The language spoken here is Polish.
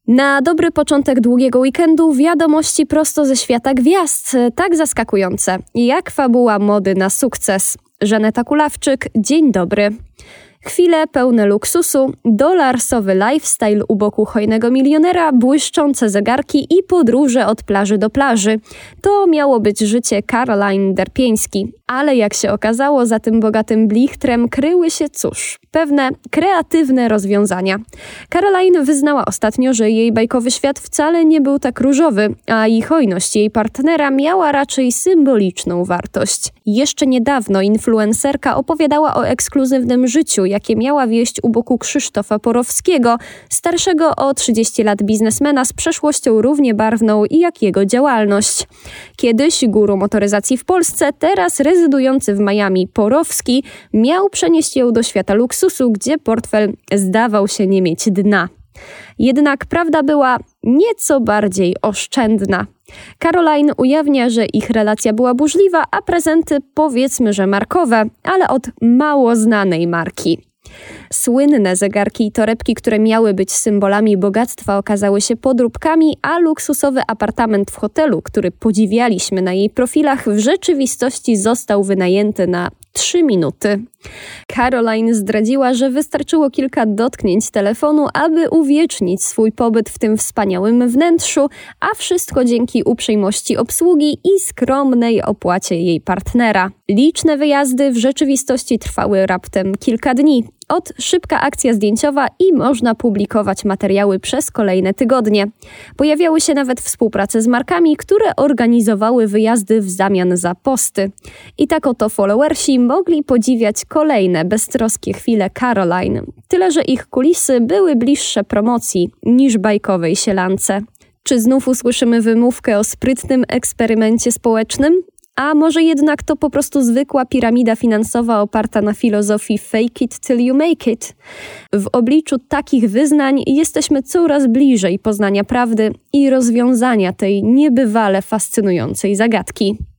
Na dobry początek długiego weekendu wiadomości prosto ze świata gwiazd, tak zaskakujące, jak fabuła mody na sukces. Żaneta Kulawczyk, dzień dobry. Chwile pełne luksusu, dolarsowy lifestyle u boku hojnego milionera, błyszczące zegarki i podróże od plaży do plaży. To miało być życie Caroline Derpieński. Ale jak się okazało, za tym bogatym blichtrem kryły się, pewne kreatywne rozwiązania. Caroline wyznała ostatnio, że jej bajkowy świat wcale nie był tak różowy, a i hojność jej partnera miała raczej symboliczną wartość. Jeszcze niedawno influencerka opowiadała o ekskluzywnym życiu, jakie miała wieść u boku Krzysztofa Porowskiego, starszego o 30 lat biznesmena z przeszłością równie barwną jak jego działalność. Kiedyś guru motoryzacji w Polsce, teraz rezydujący w Miami Porowski, miał przenieść ją do świata luksusu, gdzie portfel zdawał się nie mieć dna. Jednak prawda była nieco bardziej oszczędna. Caroline ujawnia, że ich relacja była burzliwa, a prezenty powiedzmy, że markowe, ale od mało znanej marki. Słynne zegarki i torebki, które miały być symbolami bogactwa, okazały się podróbkami, a luksusowy apartament w hotelu, który podziwialiśmy na jej profilach, w rzeczywistości został wynajęty na 3 minuty. Caroline zdradziła, że wystarczyło kilka dotknięć telefonu, aby uwiecznić swój pobyt w tym wspaniałym wnętrzu, a wszystko dzięki uprzejmości obsługi i skromnej opłacie jej partnera. Liczne wyjazdy w rzeczywistości trwały raptem kilka dni. Szybka akcja zdjęciowa i można publikować materiały przez kolejne tygodnie. Pojawiały się nawet współprace z markami, które organizowały wyjazdy w zamian za posty. I tak oto followersi mogli podziwiać kolejne beztroskie chwile Caroline. Tyle, że ich kulisy były bliższe promocji niż bajkowej sielance. Czy znów usłyszymy wymówkę o sprytnym eksperymencie społecznym? A może jednak to po prostu zwykła piramida finansowa oparta na filozofii fake it till you make it? W obliczu takich wyznań jesteśmy coraz bliżej poznania prawdy i rozwiązania tej niebywale fascynującej zagadki.